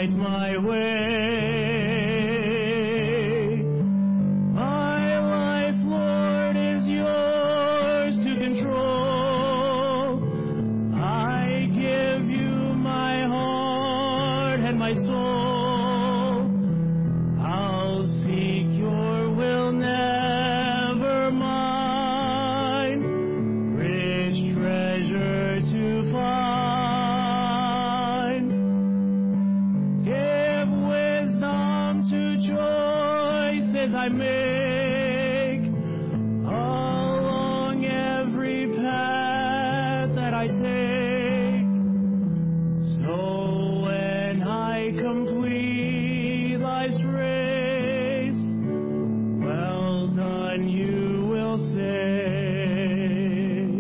light my way. My life, Lord, is yours to control. I give you my heart and my soul. I'll seek your will, never mine. Rich treasure to find. Give wisdom to choices I make along every path that I take. So when I complete life's race, well done, you will say.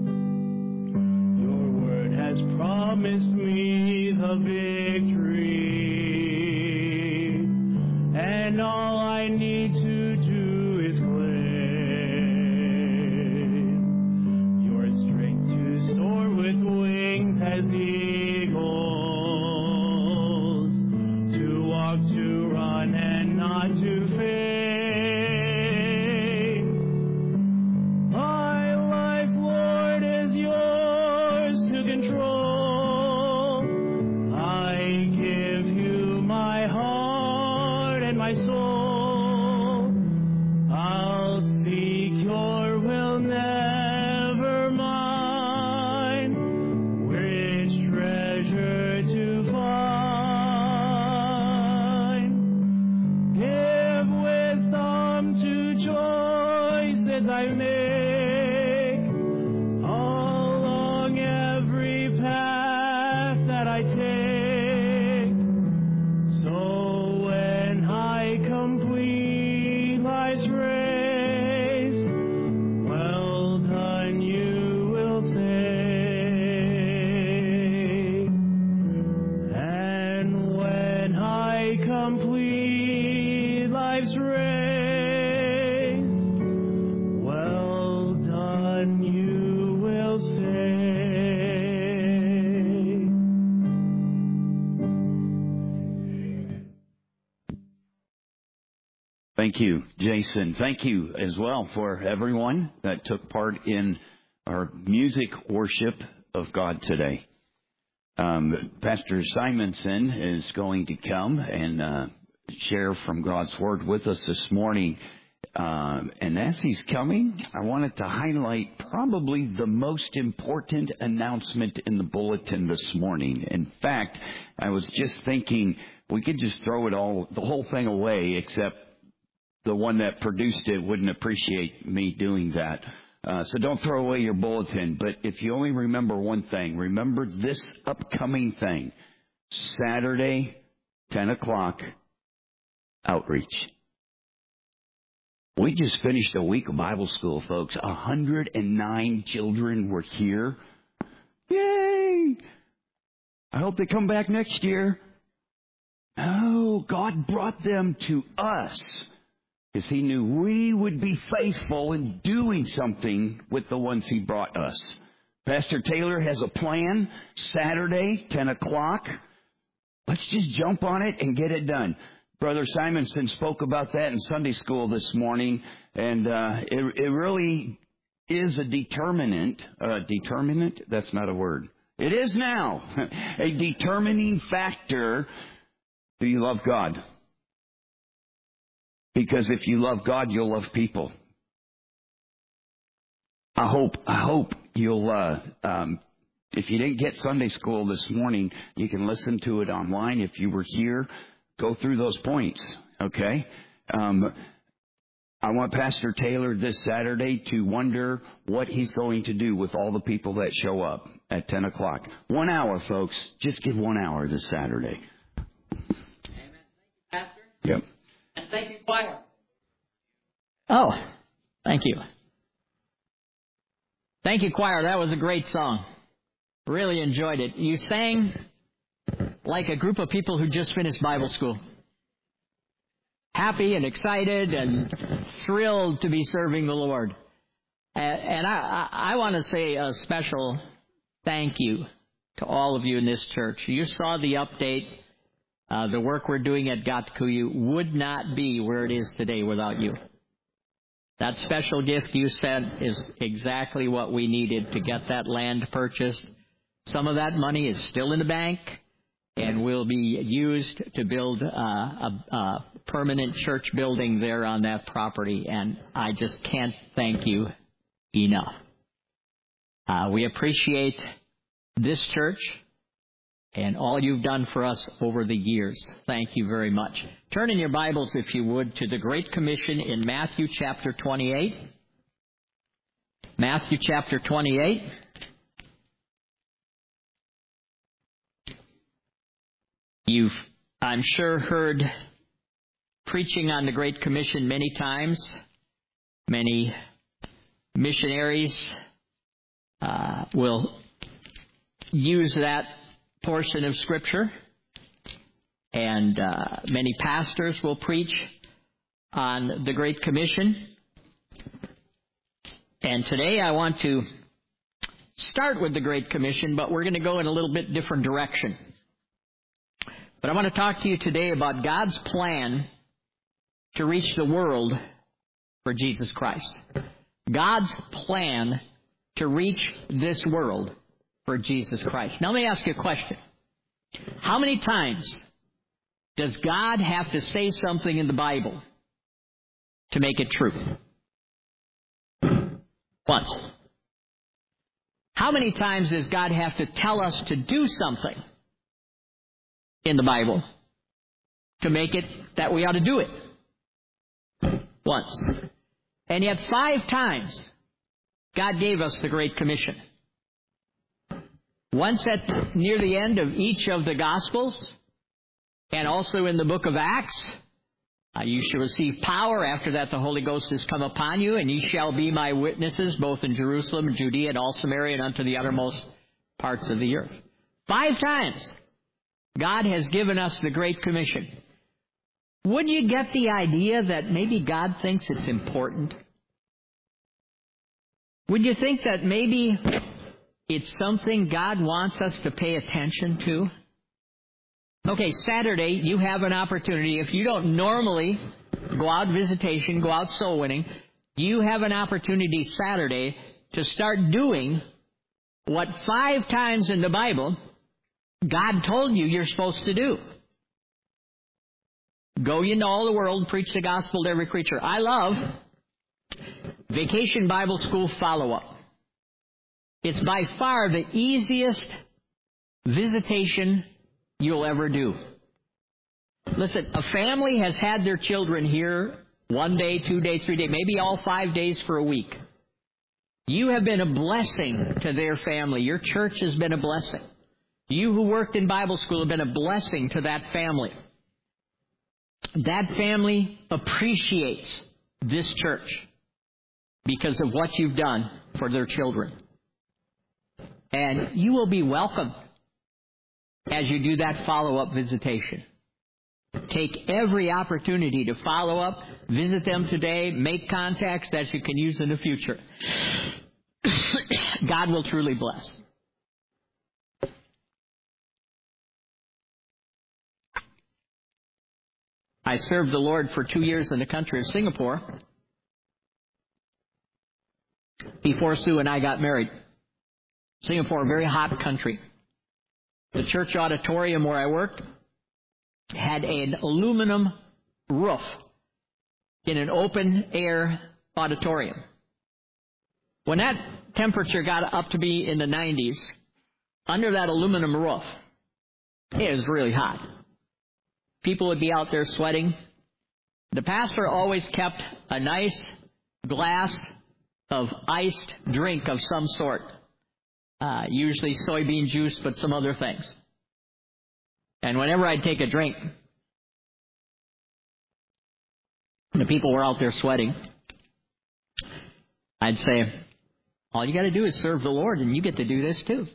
Your word has promised me the victory, and all I need to do is claim your strength to soar with wings as eagles, to walk, to run, and not to faint. My life, Lord, is yours to control. I give you my heart and my soul. I'll seek your will, never mine. Rich treasure to find. Give wisdom to choices I make along every path that I take. So when I complete life's race, well done, you will say. And when I complete life's race, well done, you will say. Thank you, Jason. Thank you as well for everyone that took part in our music worship of God today. Pastor Simonson is going to come and share from God's Word with us this morning. And as he's coming, I wanted to highlight probably the most important announcement in the bulletin this morning. In fact, I was just thinking we could just throw the whole thing away, except the one that produced it wouldn't appreciate me doing that. So don't throw away your bulletin. But if you only remember one thing, remember this upcoming thing. Saturday, 10 o'clock, outreach. We just finished a week of Bible school, folks. 109 children were here. Yay! I hope they come back next year. Oh, God brought them to us because He knew we would be faithful in doing something with the ones He brought us. Pastor Taylor has a plan. Saturday, 10 o'clock. Let's just jump on it and get it done. Brother Simonson spoke about that in Sunday school this morning, and it really is a determinant. Determinant? That's not a word. It is now a determining factor. Do you love God? Because if you love God, you'll love people. I hope you'll. If you didn't get Sunday school this morning, you can listen to it online. If you were here, go through those points, okay? I want Pastor Taylor this Saturday to wonder what he's going to do with all the people that show up at 10 o'clock. 1 hour, folks. Just give 1 hour this Saturday. Amen. Thank you, Pastor. Yep. And thank you, choir. Oh, thank you. Thank you, choir. That was a great song. Really enjoyed it. You sang like a group of people who just finished Bible school. Happy and excited and thrilled to be serving the Lord. And I want to say a special thank you to all of you in this church. You saw the update the work we're doing at Gatkuyu would not be where it is today without you. That special gift you sent is exactly what we needed to get that land purchased. Some of that money is still in the bank and will be used to build a permanent church building there on that property. And I just can't thank you enough. We appreciate this church and all you've done for us over the years. Thank you very much. Turn in your Bibles, if you would, to the Great Commission in Matthew chapter 28. Matthew chapter 28. You've, I'm sure, heard preaching on the Great Commission many times. Many missionaries will use that portion of Scripture, and many pastors will preach on the Great Commission. And today I want to start with the Great Commission, but we're going to go in a little bit different direction. But I want to talk to you today about God's plan to reach the world for Jesus Christ. God's plan to reach this world for Jesus Christ. Now let me ask you a question. How many times does God have to say something in the Bible to make it true? Once. How many times does God have to tell us to do something in the Bible to make it that we ought to do it? Once. And yet 5 times God gave us the Great Commission. Once at near the end of each of the Gospels, and also in the book of Acts. You shall receive power. After that the Holy Ghost has come upon you, and ye shall be my witnesses, both in Jerusalem and Judea and all Samaria and unto the uttermost parts of the earth. 5 times God has given us the Great Commission. Would you get the idea that maybe God thinks it's important? Would you think that maybe it's something God wants us to pay attention to? Okay, Saturday, you have an opportunity. If you don't normally go out visitation, go out soul winning, you have an opportunity Saturday to start doing what 5 times in the Bible God told you you're supposed to do. Go ye into all the world and preach the gospel to every creature. I love Vacation Bible School follow-up. It's by far the easiest visitation you'll ever do. Listen, a family has had their children here 1 day, 2 days, 3 days, maybe all 5 days for a week. You have been a blessing to their family. Your church has been a blessing. You who worked in Bible school have been a blessing to that family. That family appreciates this church because of what you've done for their children. And you will be welcomed as you do that follow-up visitation. Take every opportunity to follow up, visit them today, make contacts that you can use in the future. God will truly bless. I served the Lord for 2 years in the country of Singapore before Sue and I got married. Singapore, a very hot country. The church auditorium where I worked had an aluminum roof in an open-air auditorium. When that temperature got up to be in the 90s, under that aluminum roof, it was really hot. People would be out there sweating. The pastor always kept a nice glass of iced drink of some sort. Usually soybean juice, but some other things. And whenever I'd take a drink, the people were out there sweating, I'd say, all you got to do is serve the Lord, and you get to do this too.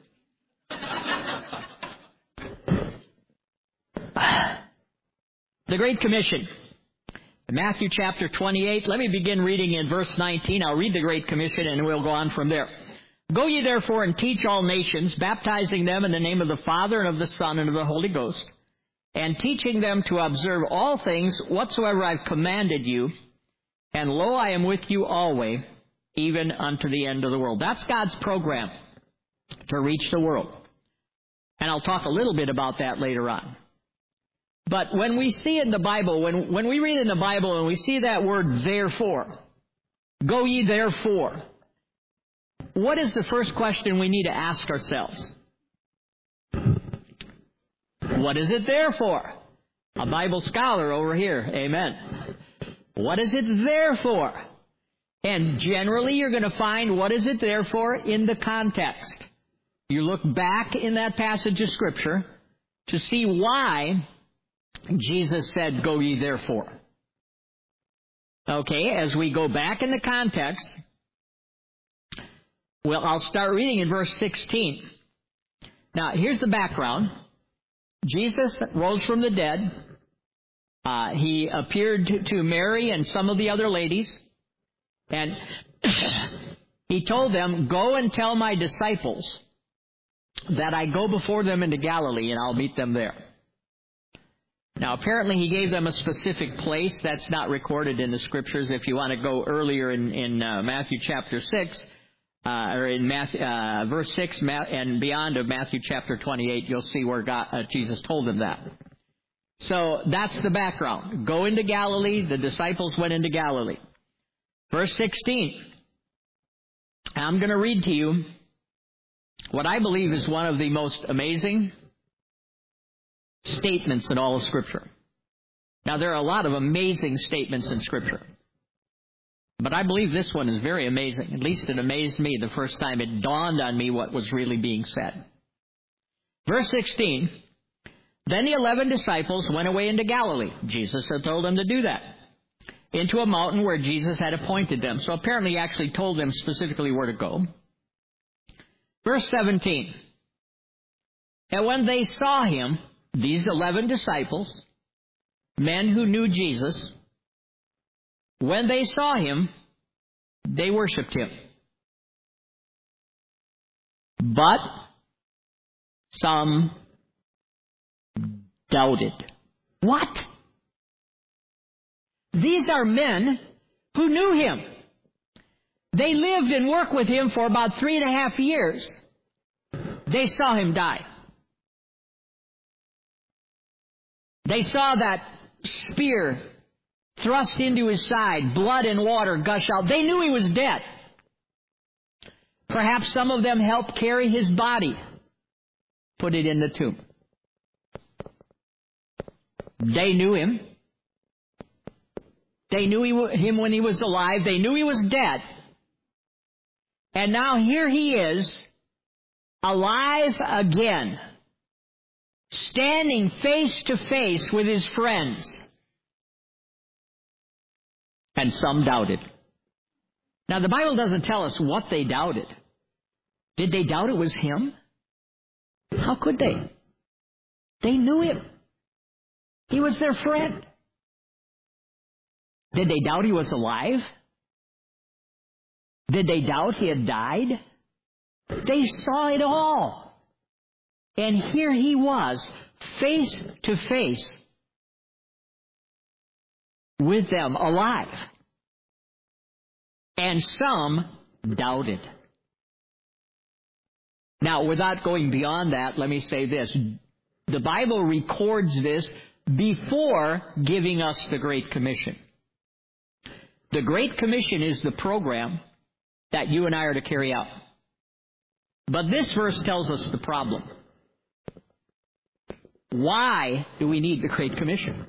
The Great Commission. Matthew chapter 28. Let me begin reading in verse 19. I'll read the Great Commission, and we'll go on from there. Go ye therefore and teach all nations, baptizing them in the name of the Father and of the Son and of the Holy Ghost, and teaching them to observe all things whatsoever I've commanded you. And lo, I am with you always, even unto the end of the world. That's God's program to reach the world. And I'll talk a little bit about that later on. But when we see in the Bible, when we read in the Bible and we see that word therefore, go ye therefore, what is the first question we need to ask ourselves? What is it there for? A Bible scholar over here, amen. What is it there for? And generally you're going to find what is it there for in the context. You look back in that passage of Scripture to see why Jesus said, go ye therefore. Okay, as we go back in the context, well, I'll start reading in verse 16. Now, here's the background. Jesus rose from the dead. He appeared to Mary and some of the other ladies. And he told them, go and tell my disciples that I go before them into Galilee and I'll meet them there. Now, apparently he gave them a specific place. That's not recorded in the Scriptures. If you want to go earlier in Matthew chapter 6, or in verse 6 and beyond of Matthew chapter 28, you'll see where Jesus told them that. So that's the background. Go into Galilee. The disciples went into Galilee. Verse 16. I'm going to read to you what I believe is one of the most amazing statements in all of Scripture. Now, there are a lot of amazing statements in Scripture. But I believe this one is very amazing. At least it amazed me the first time it dawned on me what was really being said. Verse 16. Then the 11 disciples went away into Galilee. Jesus had told them to do that. Into a mountain where Jesus had appointed them. So apparently he actually told them specifically where to go. Verse 17. And when they saw him, these 11 disciples, men who knew Jesus, when they saw him, they worshipped him. But some doubted. What? These are men who knew him. They lived and worked with him for about 3.5 years. They saw him die. They saw that spear thrust into his side, blood and water gush out. They knew he was dead. Perhaps some of them helped carry his body, put it in the tomb. They knew him. They knew him when he was alive. They knew he was dead. And now here he is, alive again, standing face to face with his friends. And some doubted. Now, the Bible doesn't tell us what they doubted. Did they doubt it was him? How could they? They knew him. He was their friend. Did they doubt he was alive? Did they doubt he had died? They saw it all. And here he was, face to face with them, alive. And some doubted. Now, without going beyond that, let me say this. The Bible records this before giving us the Great Commission. The Great Commission is the program that you and I are to carry out. But this verse tells us the problem. Why do we need the Great Commission?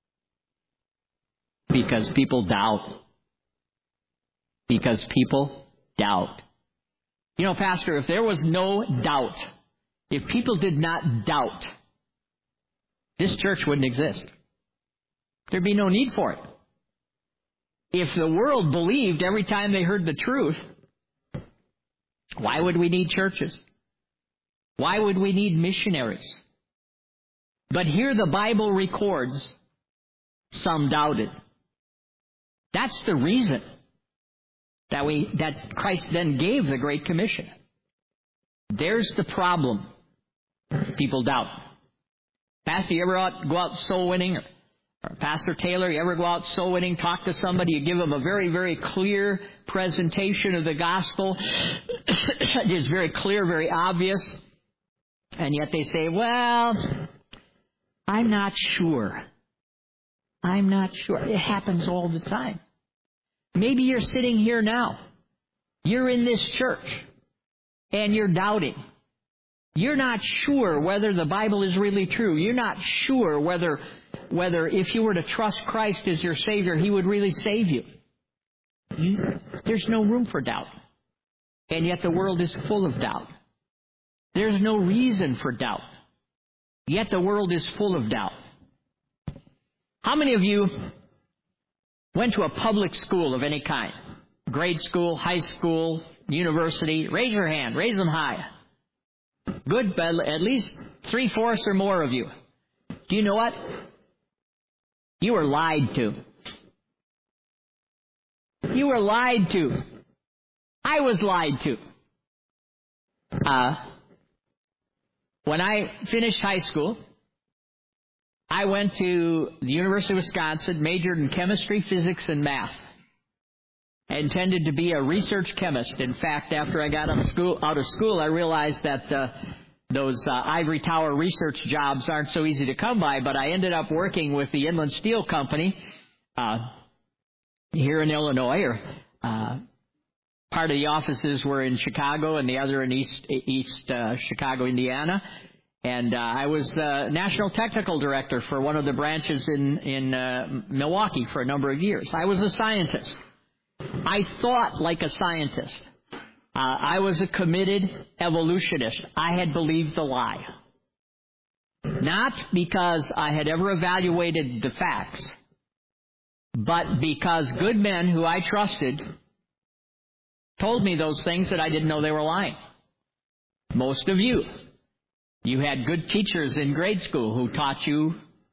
Because people doubt. Because people doubt. You know, Pastor, if there was no doubt, if people did not doubt, this church wouldn't exist. There'd be no need for it. If the world believed every time they heard the truth, why would we need churches? Why would we need missionaries? But here the Bible records some doubted. That's the reason that Christ then gave the Great Commission. There's the problem. People doubt. Pastor, you ever go out soul winning? Or Pastor Taylor, you ever go out soul winning, talk to somebody, you give them a very, very clear presentation of the gospel. It's very clear, very obvious. And yet they say, well, I'm not sure. I'm not sure. It happens all the time. Maybe you're sitting here now. You're in this church. And you're doubting. You're not sure whether the Bible is really true. You're not sure whether if you were to trust Christ as your Savior, He would really save you. There's no room for doubt. And yet the world is full of doubt. There's no reason for doubt. Yet the world is full of doubt. How many of you went to a public school of any kind? Grade school, high school, university? Raise your hand. Raise them high. Good, but at least 3/4 or more of you. Do you know what? You were lied to. You were lied to. I was lied to. When I finished high school, I went to the University of Wisconsin, majored in chemistry, physics, and math. I intended to be a research chemist. In fact, after I got out of school, I realized that those ivory tower research jobs aren't so easy to come by, but I ended up working with the Inland Steel Company here in Illinois. Part of the offices were in Chicago and the other in East Chicago, Indiana. And I was National Technical Director for one of the branches in Milwaukee for a number of years. I was a scientist. I thought like a scientist. I was a committed evolutionist. I had believed the lie. Not because I had ever evaluated the facts, but because good men who I trusted told me those things that I didn't know they were lying. Most of you had good teachers in grade school who taught you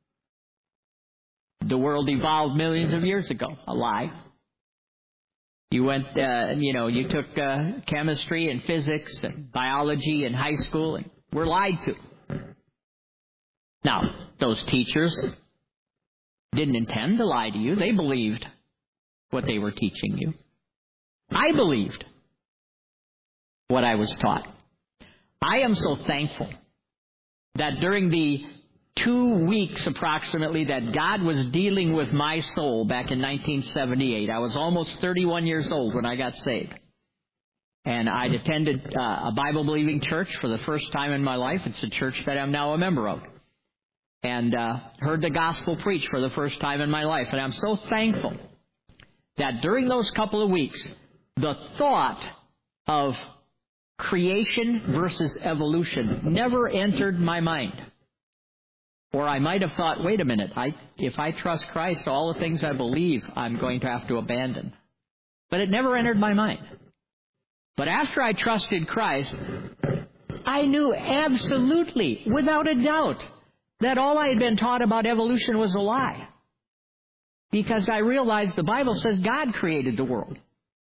the world evolved millions of years ago. A lie. You went, you took chemistry and physics and biology in high school and were lied to. Now, those teachers didn't intend to lie to you. They believed what they were teaching you. I believed what I was taught. I am so thankful that during the 2 weeks approximately that God was dealing with my soul back in 1978, I was almost 31 years old when I got saved. And I'd attended a Bible-believing church for the first time in my life. It's a church that I'm now a member of. And heard the gospel preached for the first time in my life. And I'm so thankful that during those couple of weeks, the thought of creation versus evolution never entered my mind. Or I might have thought, wait a minute, if I trust Christ, all the things I believe I'm going to have to abandon. But it never entered my mind. But after I trusted Christ, I knew absolutely, without a doubt, that all I had been taught about evolution was a lie. Because I realized the Bible says God created the world.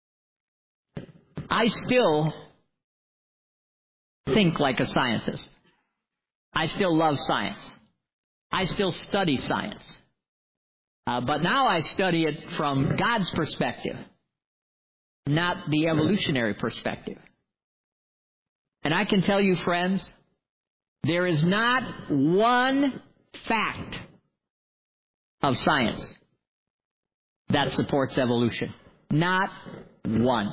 I still think like a scientist. I still love science. I still study science. But now I study it from God's perspective, not the evolutionary perspective. And I can tell you, friends, there is not one fact of science that supports evolution. Not one.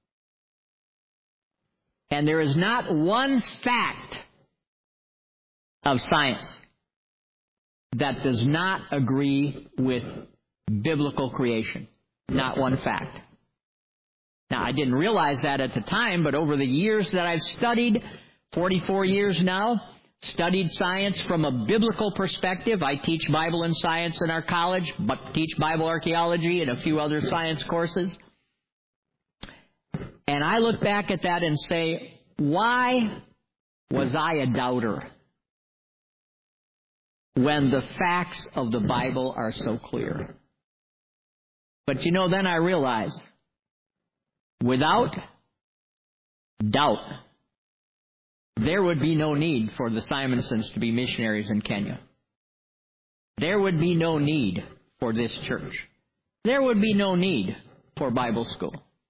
And there is not one fact of science that does not agree with biblical creation. Not one fact. Now, I didn't realize that at the time, but over the years that I've studied, 44 years now, studied science from a biblical perspective. I teach Bible and science in our college, but teach Bible archaeology and a few other science courses. And I look back at that and say, why was I a doubter when the facts of the Bible are so clear? But then I realize, without doubt, there would be no need for the Simonsons to be missionaries in Kenya. there would be no need for this church. There would be no need for Bible school.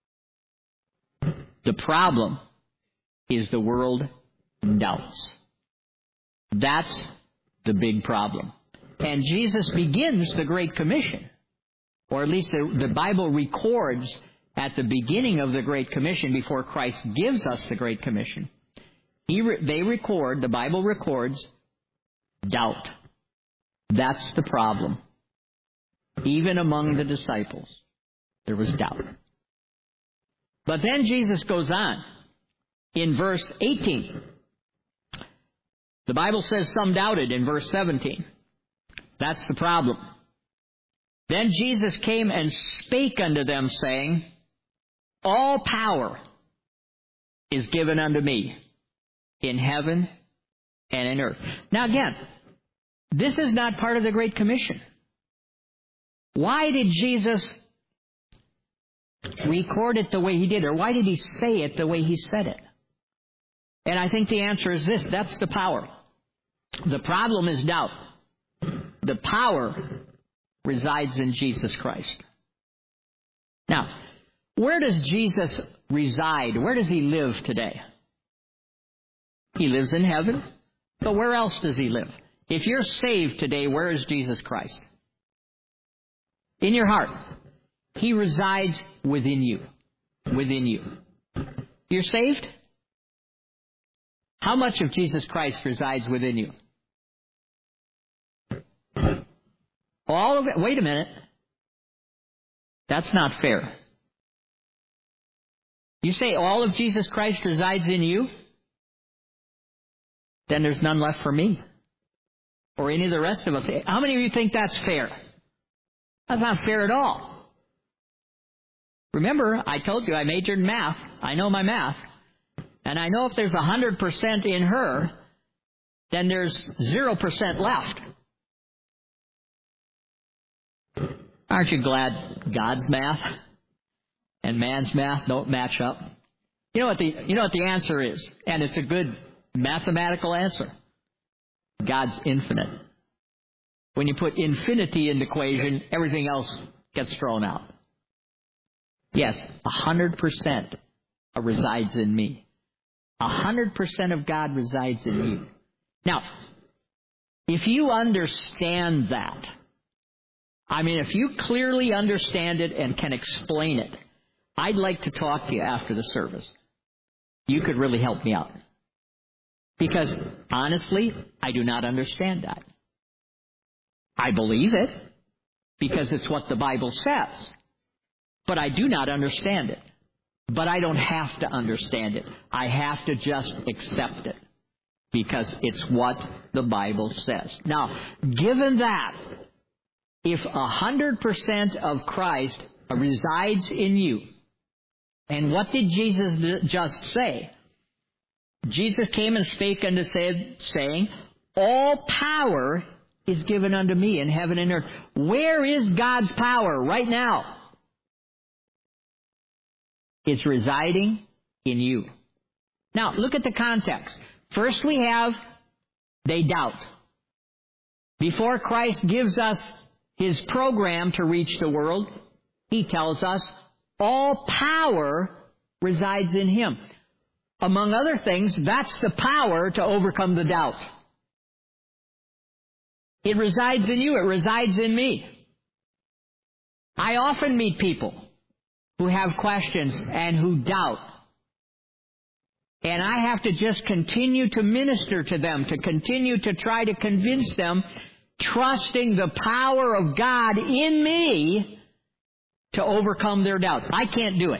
The problem is the world doubts. That's the big problem. And Jesus begins the Great Commission, or at least the Bible records at the beginning of the Great Commission, before Christ gives us the Great Commission, the Bible records doubt. That's the problem. Even among the disciples, there was doubt. But then Jesus goes on. In verse 18, the Bible says some doubted in verse 17. That's the problem. Then Jesus came and spake unto them, saying, all power is given unto me in heaven and in earth. Now again, this is not part of the Great Commission. Why did Jesus record it the way he did? Or why did he say it the way he said it? And I think the answer is this. That's the power. The problem is doubt. The power resides in Jesus Christ. Now, where does Jesus reside? Where does he live today? He lives in heaven. But where else does he live? If you're saved today, where is Jesus Christ? In your heart. He resides within you. Within you. You're saved? How much of Jesus Christ resides within you? All of it. Wait a minute. That's not fair. You say all of Jesus Christ resides in you? Then there's none left for me. Or any of the rest of us. How many of you think that's fair? That's not fair at all. Remember, I told you I majored in math. I know my math. And I know if there's 100% in her, then there's 0% left. Aren't you glad God's math and man's math don't match up? You know what the answer is, and it's a good mathematical answer. God's infinite. When you put infinity in the equation, everything else gets thrown out. Yes, 100% resides in me. 100% of God resides in you. Now, if you understand that, if you clearly understand it and can explain it, I'd like to talk to you after the service. You could really help me out. Because, honestly, I do not understand that. I believe it, because it's what the Bible says. But I do not understand it. But I don't have to understand it. I have to just accept it. Because it's what the Bible says. Now, given that, if 100% of Christ resides in you, and what did Jesus just say? Jesus came and spake unto saying, all power is given unto me in heaven and earth. Where is God's power right now? It's residing in you. Now, look at the context. First we have, they doubt. Before Christ gives us his program to reach the world, he tells us all power resides in him. Among other things, that's the power to overcome the doubt. It resides in you. It resides in me. I often meet people who have questions and who doubt. And I have to just continue to minister to them, to continue to try to convince them, trusting the power of God in me to overcome their doubt. I can't do it.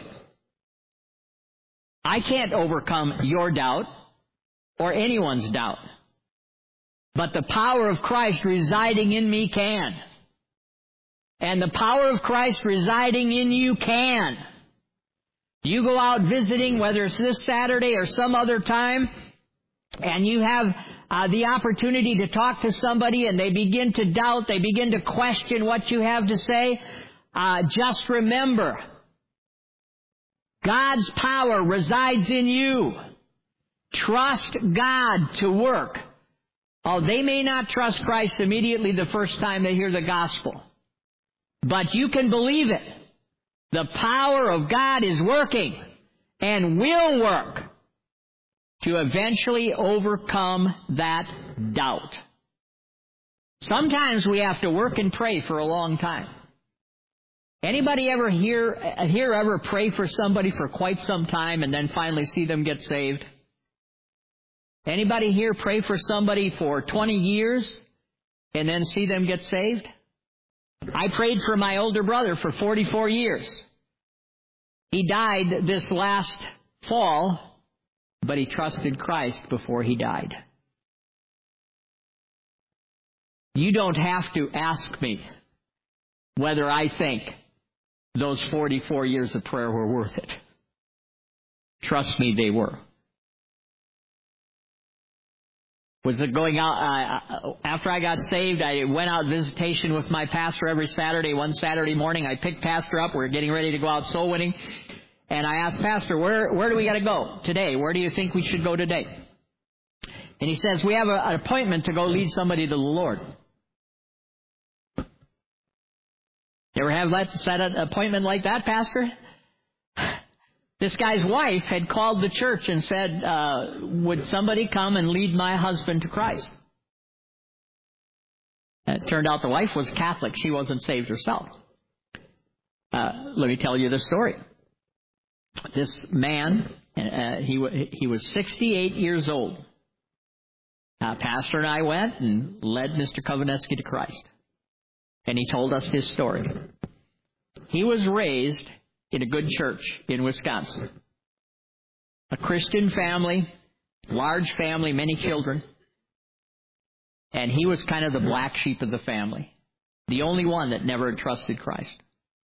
I can't overcome your doubt or anyone's doubt. But the power of Christ residing in me can. And the power of Christ residing in you can. You go out visiting, whether it's this Saturday or some other time, and you have the opportunity to talk to somebody and they begin to doubt, they begin to question what you have to say, just remember, God's power resides in you. Trust God to work. Oh, they may not trust Christ immediately the first time they hear the gospel. But you can believe it. The power of God is working and will work to eventually overcome that doubt. Sometimes we have to work and pray for a long time. Anybody ever ever pray for somebody for quite some time and then finally see them get saved? Anybody here pray for somebody for 20 years and then see them get saved? I prayed for my older brother for 44 years. He died this last fall, but he trusted Christ before he died. You don't have to ask me whether I think those 44 years of prayer were worth it. Trust me, they were. Was it going out, after I got saved, I went out visitation with my pastor every Saturday. One Saturday morning, I picked Pastor up. We were getting ready to go out soul winning. And I asked Pastor, where do we got to go today? Where do you think we should go today? And he says, we have an appointment to go lead somebody to the Lord. You ever have set an appointment like that, Pastor? This guy's wife had called the church and said, would somebody come and lead my husband to Christ? It turned out the wife was Catholic. She wasn't saved herself. Let me tell you the story. This man, he was 68 years old. Pastor and I went and led Mr. Kovaneski to Christ. And he told us his story. He was raised in a good church in Wisconsin. A Christian family, large family, many children. And he was kind of the black sheep of the family. The only one that never trusted Christ.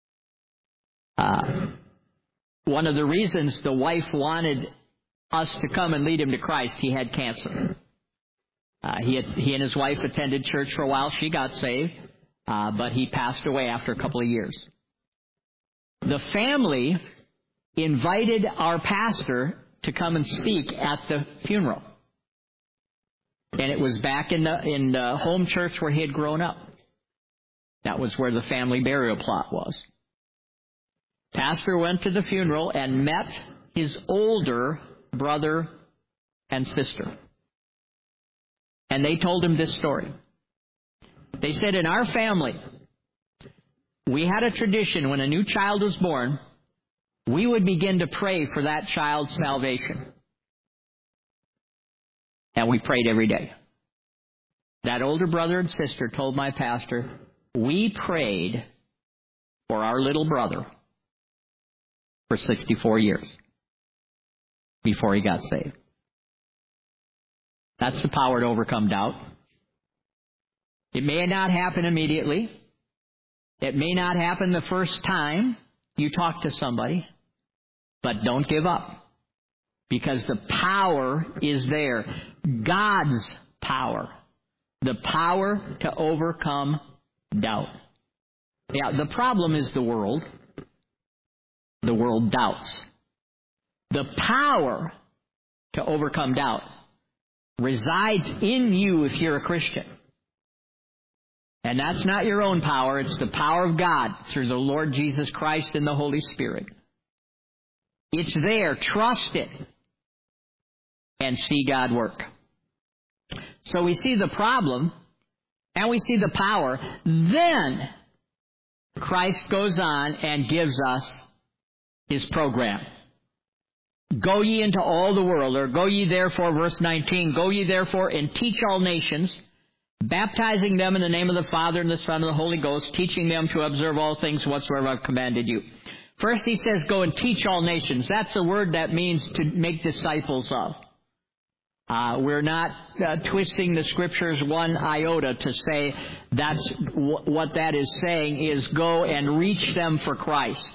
One of the reasons the wife wanted us to come and lead him to Christ, he had cancer. He and his wife attended church for a while. She got saved, but he passed away after a couple of years. The family invited our pastor to come and speak at the funeral. And it was back in the home church where he had grown up. That was where the family burial plot was. Pastor went to the funeral and met his older brother and sister. And they told him this story. They said, in our family, we had a tradition when a new child was born, we would begin to pray for that child's salvation. And we prayed every day. That older brother and sister told my pastor, we prayed for our little brother for 64 years before he got saved. That's the power to overcome doubt. It may not happen immediately. It may not happen the first time you talk to somebody, but don't give up, because the power is there. God's power. The power to overcome doubt. Yeah, the problem is the world. The world doubts. The power to overcome doubt resides in you if you're a Christian. And that's not your own power. It's the power of God through the Lord Jesus Christ and the Holy Spirit. It's there. Trust it. And see God work. So we see the problem and we see the power. Then Christ goes on and gives us His program. Go ye into all the world, or go ye therefore, verse 19, go ye therefore and teach all nations, baptizing them in the name of the Father and the Son and the Holy Ghost, teaching them to observe all things whatsoever I've commanded you. First he says, go and teach all nations. That's a word that means to make disciples of. We're not twisting the Scriptures one iota to say that's what that is saying is go and reach them for Christ.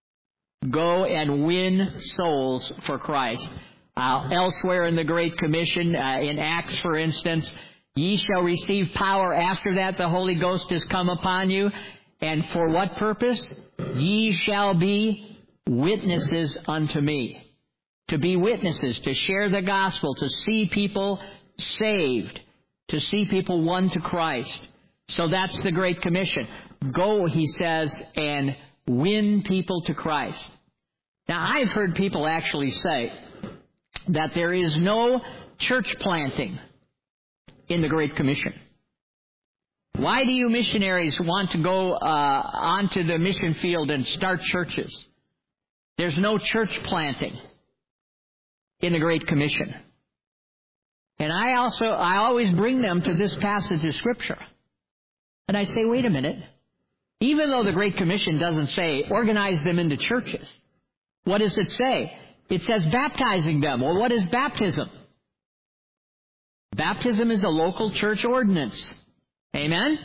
Go and win souls for Christ. Elsewhere in the Great Commission, in Acts, for instance, ye shall receive power after that the Holy Ghost has come upon you. And for what purpose? Ye shall be witnesses unto me. To be witnesses, to share the gospel, to see people saved. to see people won to Christ. So that's the Great Commission. Go, he says, and win people to Christ. Now, I've heard people actually say that there is no church planting in the Great Commission. Why do you missionaries want to go onto the mission field and start churches? There's no church planting in the Great Commission. And I always bring them to this passage of Scripture. And I say, wait a minute. Even though the Great Commission doesn't say organize them into churches, what does it say? It says baptizing them. Well, what is baptism? Baptism is a local church ordinance. Amen?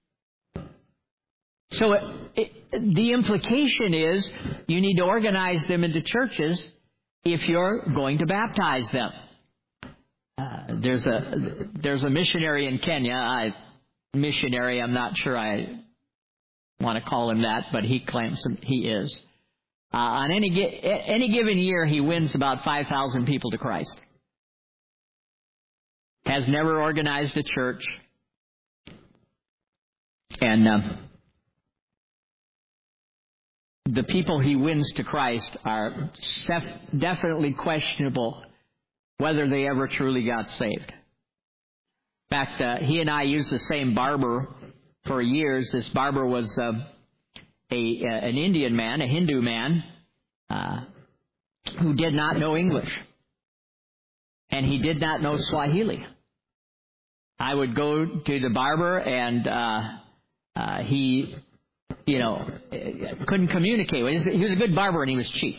So the implication is you need to organize them into churches if you're going to baptize them. There's a missionary in Kenya. I'm not sure I want to call him that, but he claims he is. On any given year, he wins about 5,000 people to Christ. Has never organized a church. And the people he wins to Christ are definitely questionable whether they ever truly got saved. In fact, he and I used the same barber for years. This barber was an Indian man, a Hindu man, who did not know English. And he did not know Swahili. I would go to the barber and he couldn't communicate. He was a good barber and he was cheap.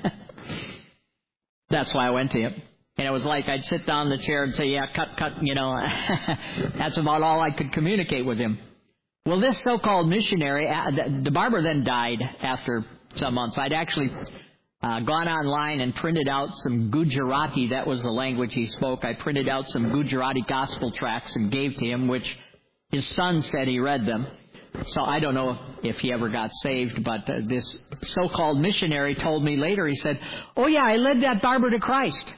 That's why I went to him. And it was like I'd sit down in the chair and say, yeah, cut, That's about all I could communicate with him. Well, this so-called missionary, the barber then died after some months. I'd actually gone online and printed out some Gujarati. That was the language he spoke. I printed out some Gujarati gospel tracts and gave to him, which his son said he read them. So I don't know if he ever got saved, but this so-called missionary told me later, he said, oh yeah, I led that barber to Christ.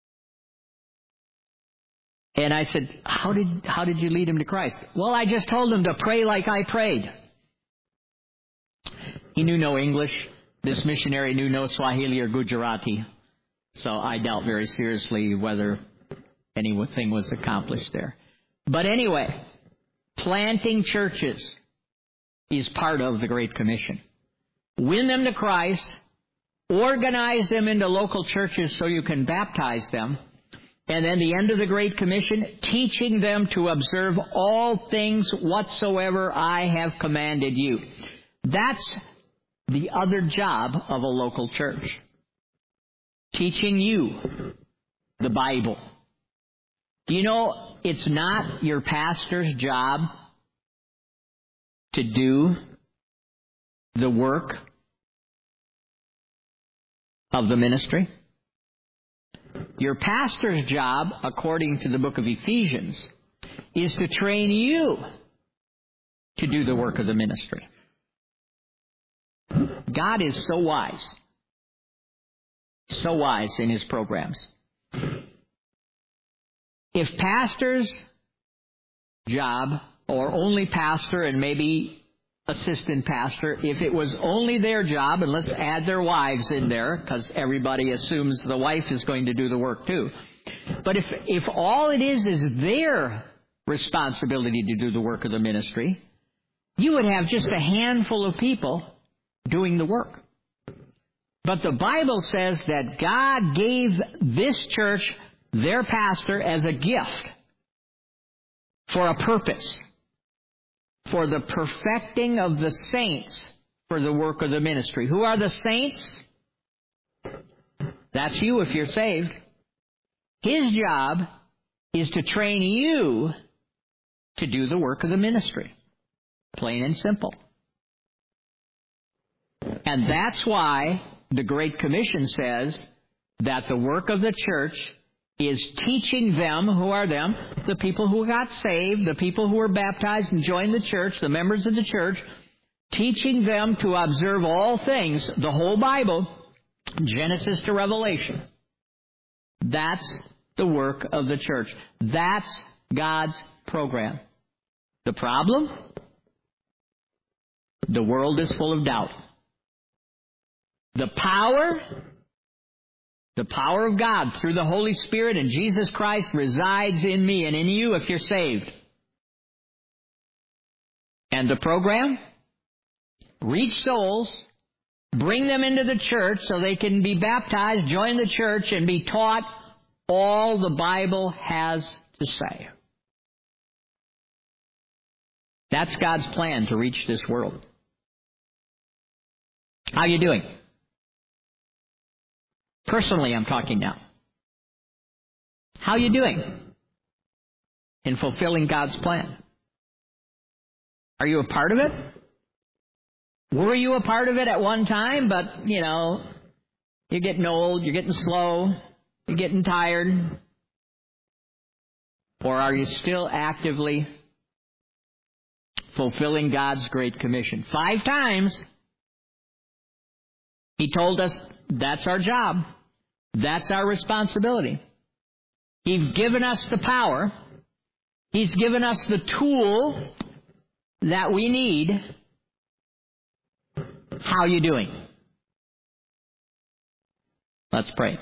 And I said, how did you lead him to Christ? Well, I just told him to pray like I prayed. He knew no English. This missionary knew no Swahili or Gujarati. So I doubt very seriously whether anything was accomplished there. But anyway, planting churches is part of the Great Commission. Win them to Christ, organize them into local churches so you can baptize them, and then the end of the Great Commission, teaching them to observe all things whatsoever I have commanded you. That's the other job of a local church. Teaching you the Bible. Do you know it's not your pastor's job to do the work of the ministry? Your pastor's job, according to the book of Ephesians, is to train you to do the work of the ministry. God is so wise in His programs. If pastor's job, or only pastor and maybe assistant pastor, if it was only their job, and let's add their wives in there, because everybody assumes the wife is going to do the work too. But if all it is their responsibility to do the work of the ministry, you would have just a handful of people doing the work. But the Bible says that God gave this church their pastor as a gift for a purpose. For the perfecting of the saints for the work of the ministry. Who are the saints? That's you if you're saved. His job is to train you to do the work of the ministry. Plain and simple. And that's why the Great Commission says that the work of the church is teaching them. Who are them? The people who got saved, the people who were baptized and joined the church, the members of the church, teaching them to observe all things, the whole Bible, Genesis to Revelation. That's the work of the church. That's God's program. The problem? The world is full of doubt. The power of God through the Holy Spirit and Jesus Christ resides in me and in you if you're saved. And the program? Reach souls, bring them into the church so they can be baptized, join the church, and be taught all the Bible has to say. That's God's plan to reach this world. How are you doing? Personally, I'm talking now. How are you doing in fulfilling God's plan? Are you a part of it? Were you a part of it at one time, but, you're getting old, you're getting slow, you're getting tired? Or are you still actively fulfilling God's Great Commission? 5 times He told us that's our job. That's our responsibility. He's given us the power. He's given us the tool that we need. How are you doing? Let's pray.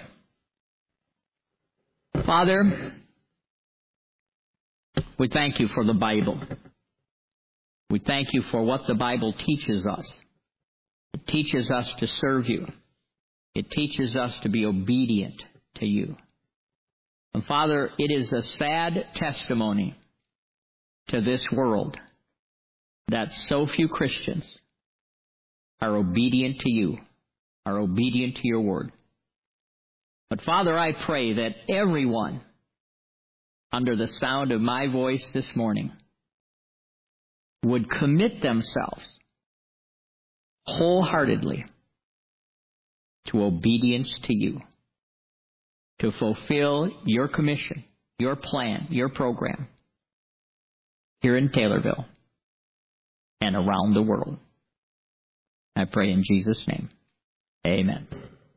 Father, we thank you for the Bible. We thank you for what the Bible teaches us. It teaches us to serve you. It teaches us to be obedient to you. And Father, it is a sad testimony to this world that so few Christians are obedient to you, are obedient to your word. But Father, I pray that everyone under the sound of my voice this morning would commit themselves wholeheartedly to obedience to you, to fulfill your commission, your plan, your program here in Taylorville and around the world. I pray in Jesus' name. Amen.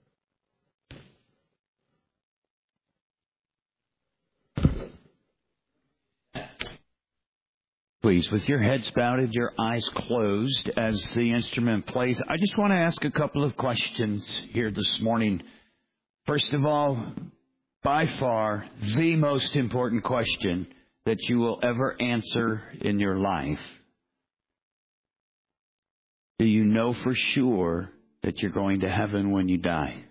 Please, with your heads bowed, your eyes closed as the instrument plays, I just want to ask a couple of questions here this morning. First of all, by far, the most important question that you will ever answer in your life. Do you know for sure that you're going to heaven when you die?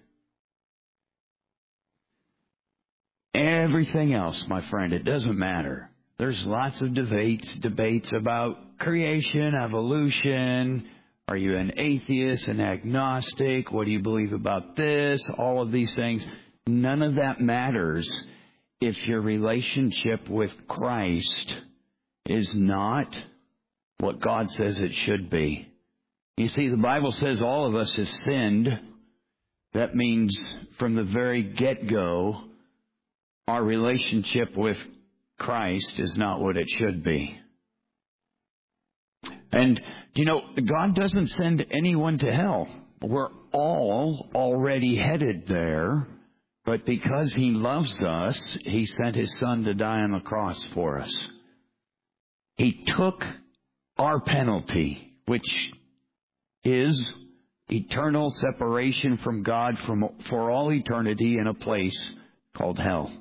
Everything else, my friend, it doesn't matter. There's lots of debates about creation, evolution. Are you an atheist, an agnostic? What do you believe about this? All of these things. None of that matters if your relationship with Christ is not what God says it should be. You see, the Bible says all of us have sinned. That means from the very get-go, our relationship with Christ is not what it should be. And, God doesn't send anyone to hell. We're all already headed there. But because He loves us, He sent His Son to die on the cross for us. He took our penalty, which is eternal separation from God for all eternity in a place called hell.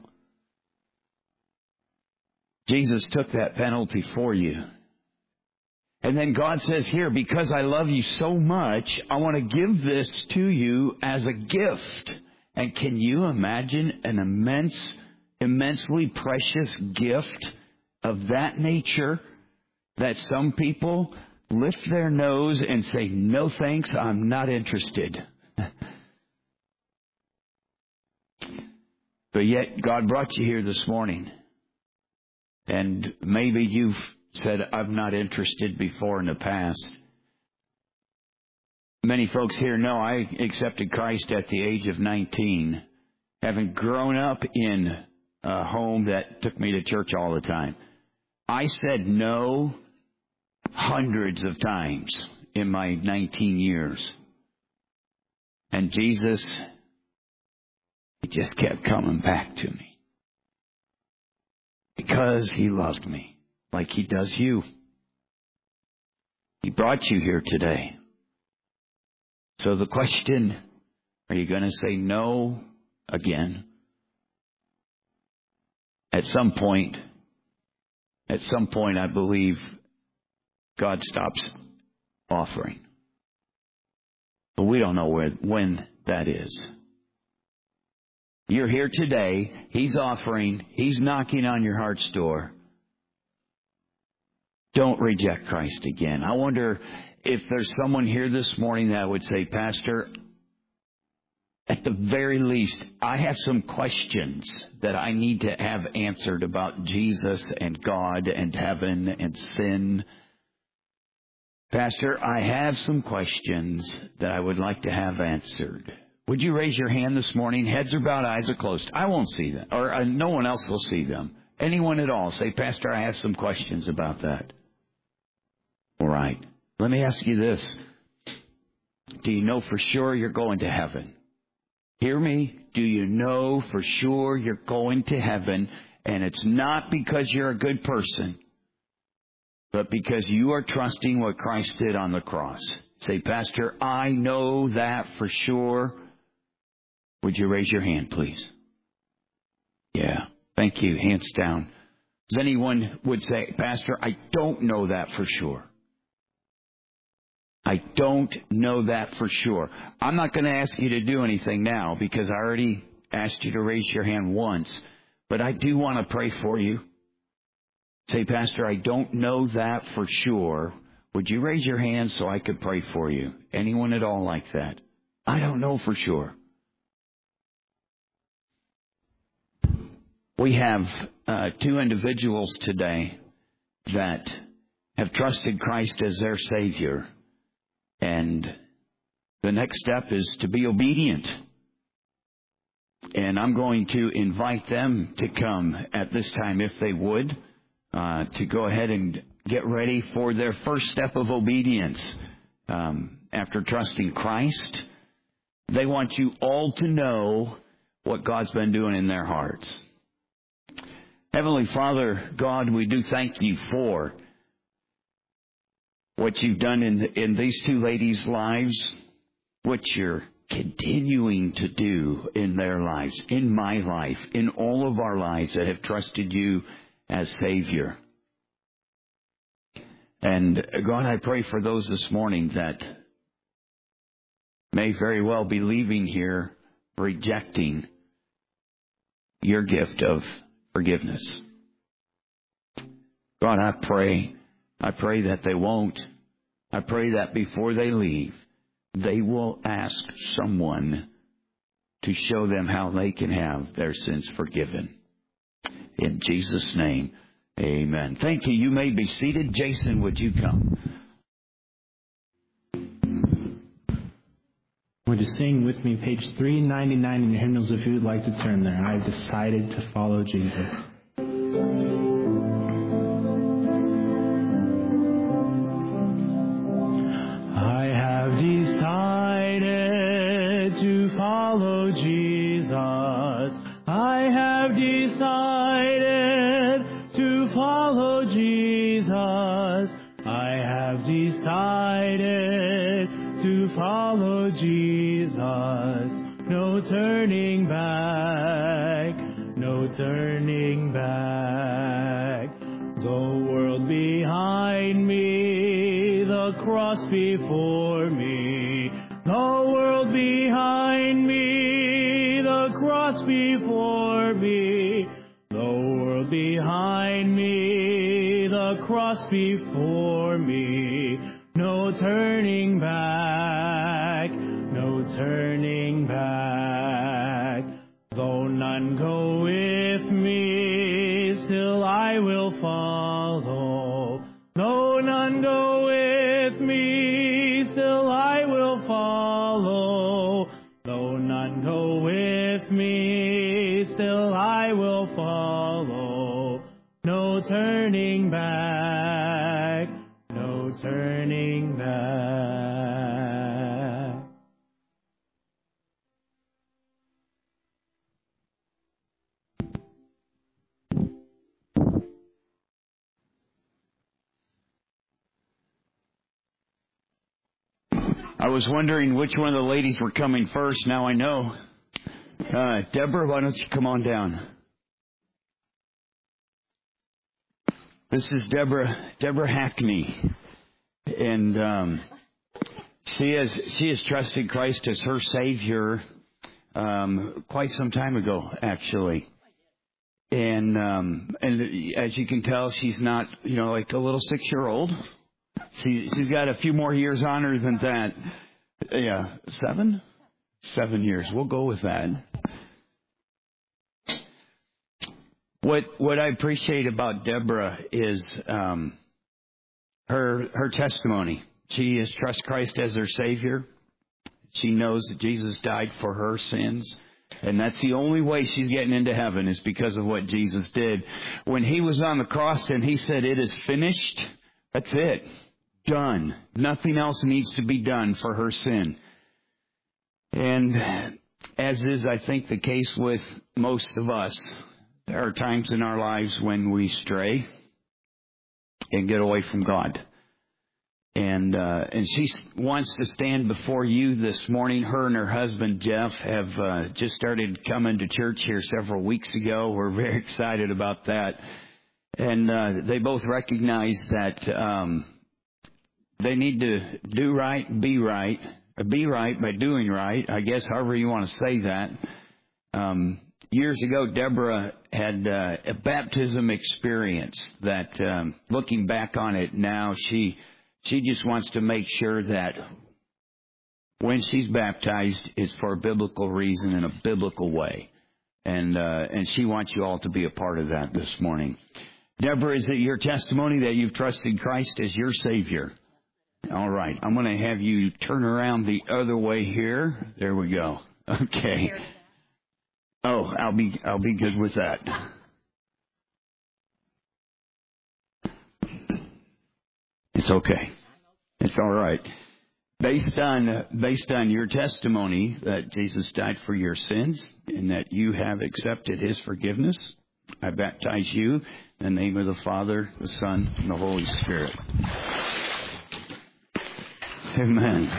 Jesus took that penalty for you. And then God says here, because I love you so much, I want to give this to you as a gift. And can you imagine an immensely precious gift of that nature that some people lift their nose and say, no thanks, I'm not interested. But yet God brought you here this morning. And maybe you've said, I'm not interested before in the past. Many folks here know I accepted Christ at the age of 19, having grown up in a home that took me to church all the time. I said no hundreds of times in my 19 years. And Jesus, He just kept coming back to me. because He loved me like He does you. He brought you here today. So the question, are you going to say no again? At some point, I believe God stops offering. But we don't know when that is. You're here today. He's offering. He's knocking on your heart's door. Don't reject Christ again. I wonder if there's someone here this morning that would say, Pastor, at the very least, I have some questions that I need to have answered about Jesus and God and heaven and sin. Pastor, I have some questions that I would like to have answered. Would you raise your hand this morning? Heads are bowed, eyes are closed. I won't see them, or no one else will see them. Anyone at all, say, Pastor, I have some questions about that. All right. Let me ask you this. Do you know for sure you're going to heaven? Hear me? Do you know for sure you're going to heaven? And it's not because you're a good person, but because you are trusting what Christ did on the cross. Say, Pastor, I know that for sure. Would you raise your hand, please? Yeah. Thank you. Hands down. Does anyone would say, Pastor, I don't know that for sure. I don't know that for sure. I'm not going to ask you to do anything now because I already asked you to raise your hand once. But I do want to pray for you. Say, Pastor, I don't know that for sure. Would you raise your hand so I could pray for you? Anyone at all like that? I don't know for sure. We have two individuals today that have trusted Christ as their Savior. And the next step is to be obedient. And I'm going to invite them to come at this time, if they would, to go ahead and get ready for their first step of obedience. After trusting Christ, they want you all to know what God's been doing in their hearts. Heavenly Father, God, we do thank you for what you've done in these two ladies' lives, what you're continuing to do in their lives, in my life, in all of our lives that have trusted you as Savior. And God, I pray for those this morning that may very well be leaving here rejecting your gift of forgiveness. God, I pray that they won't. I pray that before they leave, they will ask someone to show them how they can have their sins forgiven. In Jesus' name, amen. Thank you. You may be seated. Jason, would you come? Would you sing with me page 399 in your hymnals if you would like to turn there? I've decided to follow Jesus. I have decided to follow Jesus. I have decided to follow Jesus. I have decided to follow Jesus. No turning back, no turning back. The world behind me, the cross before me. The world behind me, the cross before me. The world behind me, the cross before me. No turning back, no turning back. Though none go with me, still I will follow. Though none go with me, still I will follow. Though none go with me, still I will follow. No turning back, no turning back. I was wondering which one of the ladies were coming first. Now I know. Deborah, why don't you come on down? This is Deborah Hackney. And she has trusted Christ as her Savior quite some time ago, actually. And as you can tell, she's not, like a little 6-year-old. She's got a few more years on her than that. Yeah, 7 years. We'll go with that. What I appreciate about Deborah is her testimony. She has trusted Christ as her Savior. She knows that Jesus died for her sins. And that's the only way she's getting into heaven is because of what Jesus did. When He was on the cross and He said, "It is finished," that's it. Done. Nothing else needs to be done for her sin. And as is, I think, the case with most of us, there are times in our lives when we stray and get away from God. And she wants to stand before you this morning. Her and her husband, Jeff, have just started coming to church here several weeks ago. We're very excited about that. And they both recognize that they need to do right, be right by doing right, I guess, however you want to say that. Years ago, Deborah had a baptism experience that, looking back on it now, she just wants to make sure that when she's baptized, it's for a biblical reason in a biblical way. And she wants you all to be a part of that this morning. Deborah, is it your testimony that you've trusted Christ as your Savior? All right. I'm going to have you turn around the other way here. There we go. Okay. Oh, I'll be good with that. It's okay. It's all right. Based on your testimony that Jesus died for your sins and that you have accepted His forgiveness, I baptize you in the name of the Father, the Son, and the Holy Spirit. Amen.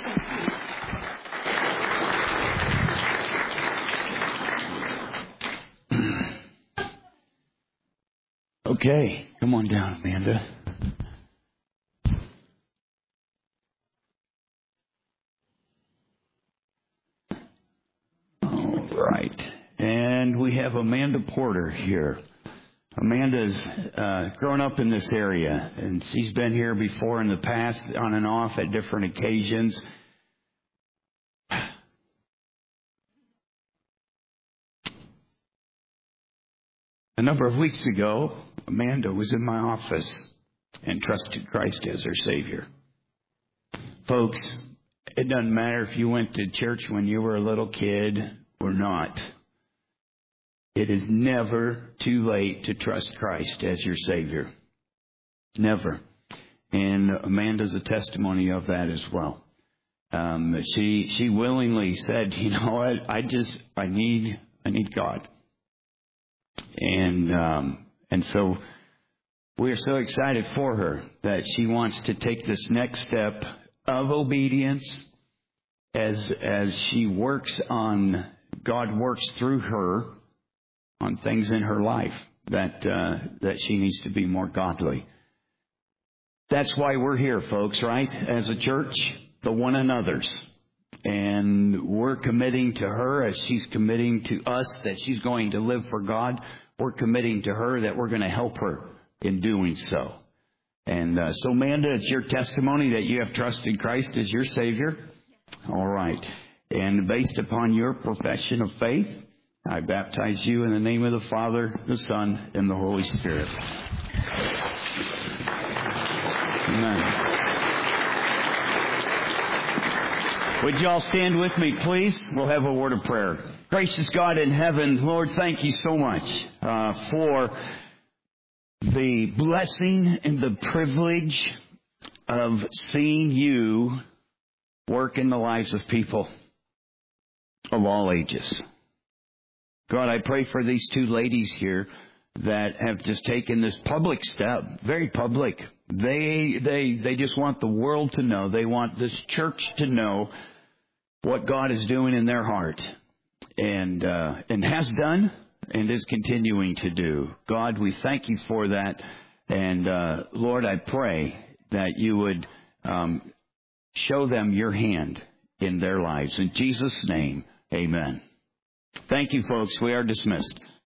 Okay, come on down, Amanda. All right. And we have Amanda Porter here. Amanda's grown up in this area, and she's been here before in the past, on and off at different occasions. A number of weeks ago, Amanda was in my office and trusted Christ as her Savior. Folks, it doesn't matter if you went to church when you were a little kid or not. It is never too late to trust Christ as your Savior. Never. And Amanda's a testimony of that as well. She willingly said, "You know what? I need God." And so we are so excited for her that she wants to take this next step of obedience as she works on, God works through her on things in her life that she needs to be more godly. That's why we're here, folks, right? As a church, the one another's. And we're committing to her as she's committing to us that she's going to live for God. We're committing to her that we're going to help her in doing so. And so, Amanda, it's your testimony that you have trusted Christ as your Savior. All right. And based upon your profession of faith, I baptize you in the name of the Father, the Son, and the Holy Spirit. Amen. Would you all stand with me, please? We'll have a word of prayer. Gracious God in heaven, Lord, thank you so much for the blessing and the privilege of seeing you work in the lives of people of all ages. God, I pray for these two ladies here that have just taken this public step, very public. They just want the world to know. They want this church to know what God is doing in their heart, and has done and is continuing to do. God, we thank you for that. And Lord, I pray that you would show them your hand in their lives. In Jesus' name, amen. Thank you, folks. We are dismissed.